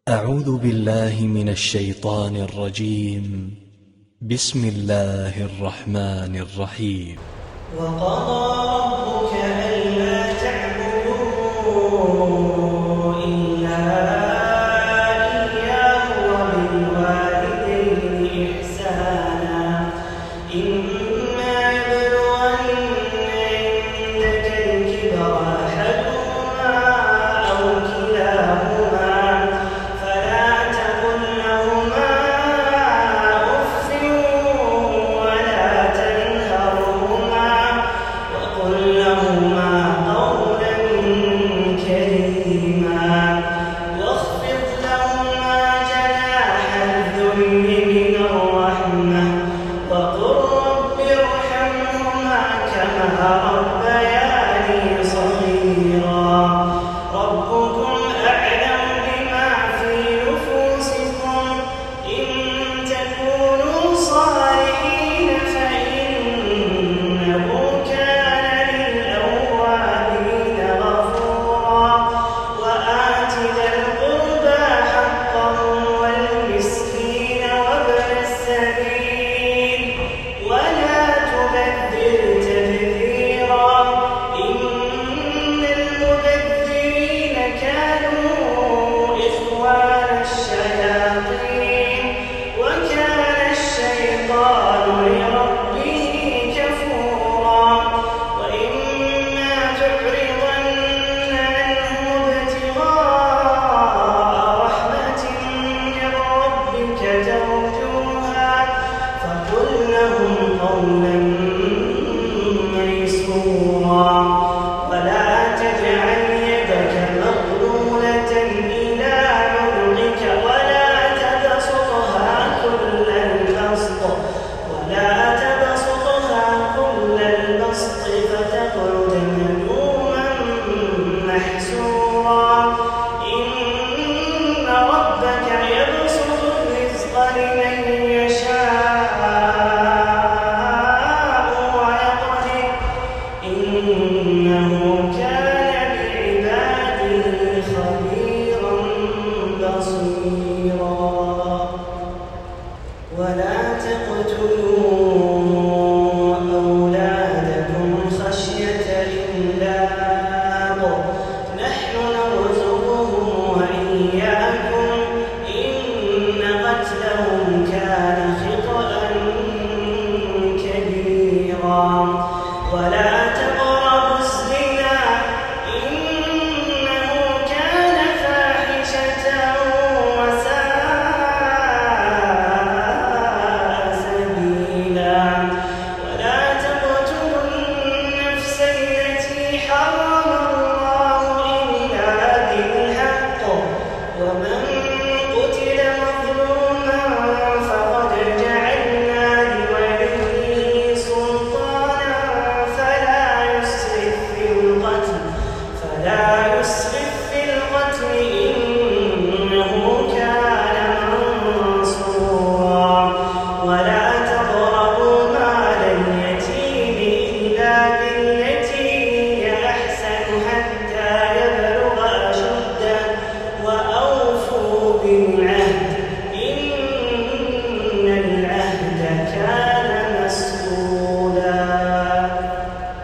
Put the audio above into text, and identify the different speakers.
Speaker 1: أعوذ بالله من الشيطان الرجيم. بسم الله الرحمن الرحيم.
Speaker 2: وقضى ربك ألا تعبدوا إلا إياه وبالوالدين إحسانا إما يبلغن عندك الكبر أحدهما أو كلاهما فلا تقل لهما أف ولا تنهرهما وقل لهما قولا كريما واخفض لهما جناح الذل من الرحمة وقل رب ارحمهما كما ربياني صغيرا ربكم أعلم بما في نفوسكم إن تكونوا صالحين فإنه كان للأوابين غفورا وآت ذا القربى حقه والمسكين وابن السبيل ولا تبذر تبذيرا إن المبذرين كانوا إخوان الشياطين وكان الشيطان لربه كفورا وإما تعرضن عنهم ابتغاء رحمة من ربك ترجوها فقل لهم قولا ميسورا ولا تجعل يدك مغلولة إلى عنقك ولا تبسطها كل البسط فتقعد ملوما محسورا إن ربك يبسط الرزق لمن يشاء ويقدر إنه كان بعباده خبيرا بصيرا ولا تقتلوا أولادكم خشية إملاق نحن نرزقهم وإياكم إن قتلهم كان خطأ كبيرا ولا تقربوا الزنا إنه كان فاحشة وساء سبيلا ولا تقتلوا النفس التي حرم الله إلا بالحق ومن قتل مظلوما فقد جعلنا لوليه سلطانا فلا يسرف في القتل